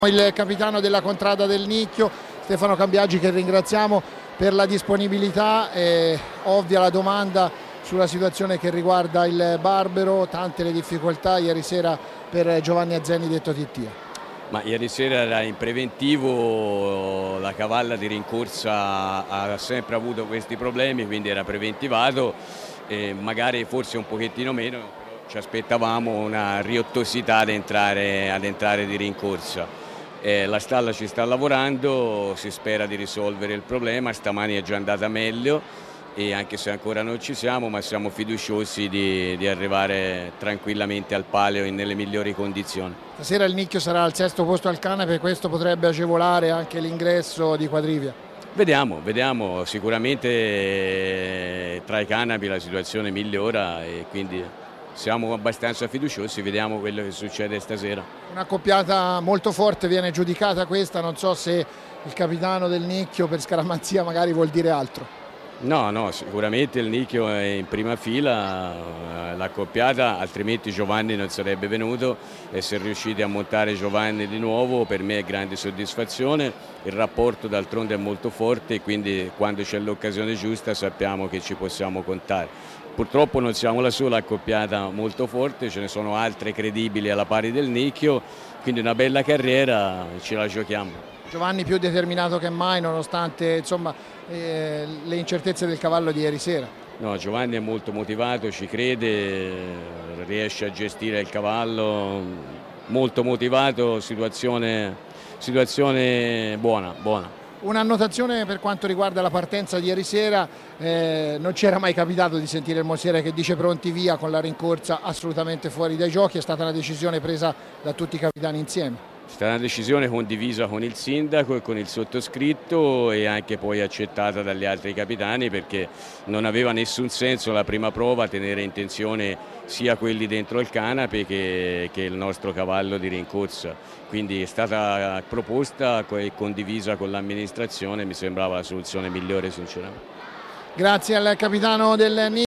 Il capitano della Contrada del Nicchio, Stefano Cambiaggi, che ringraziamo per la disponibilità. È ovvia la domanda sulla situazione che riguarda il Barbero, tante le difficoltà ieri sera per Giovanni Azzeni detto Tittia. Ma ieri sera era in preventivo, la cavalla di rincorsa ha sempre avuto questi problemi, quindi era preventivato e magari forse un pochettino meno, però ci aspettavamo una riottosità ad entrare di rincorsa. La stalla ci sta lavorando, si spera di risolvere il problema, stamani è già andata meglio e anche se ancora non ci siamo, ma siamo fiduciosi di arrivare tranquillamente al palio nelle migliori condizioni. Stasera il Nicchio sarà al 6° posto al Canape, questo potrebbe agevolare anche l'ingresso di Quadrivia. Vediamo, sicuramente tra i canapi la situazione migliora e quindi siamo abbastanza fiduciosi, vediamo quello che succede stasera. Una coppiata molto forte viene giudicata questa, non so se il capitano del Nicchio per scaramanzia magari vuol dire altro. No, sicuramente il Nicchio è in prima fila, l'accoppiata, altrimenti Giovanni non sarebbe venuto e se riusciti a montare Giovanni di nuovo per me è grande soddisfazione, il rapporto d'altronde è molto forte e quindi quando c'è l'occasione giusta sappiamo che ci possiamo contare. Purtroppo non siamo la sola accoppiata molto forte, ce ne sono altre credibili alla pari del Nicchio, quindi una bella carriera, ce la giochiamo. Giovanni più determinato che mai nonostante le incertezze del cavallo di ieri sera. No, Giovanni è molto motivato, ci crede, riesce a gestire il cavallo, molto motivato, situazione buona. Un'annotazione per quanto riguarda la partenza di ieri sera, non ci era mai capitato di sentire il Mosiere che dice pronti via con la rincorsa assolutamente fuori dai giochi, è stata una decisione presa da tutti i capitani insieme. È stata una decisione condivisa con il sindaco e con il sottoscritto e anche poi accettata dagli altri capitani perché non aveva nessun senso la prima prova tenere in tensione sia quelli dentro il canape che il nostro cavallo di rincorsa. Quindi è stata proposta e condivisa con l'amministrazione, mi sembrava la soluzione migliore sinceramente. Grazie al capitano del Nicchio.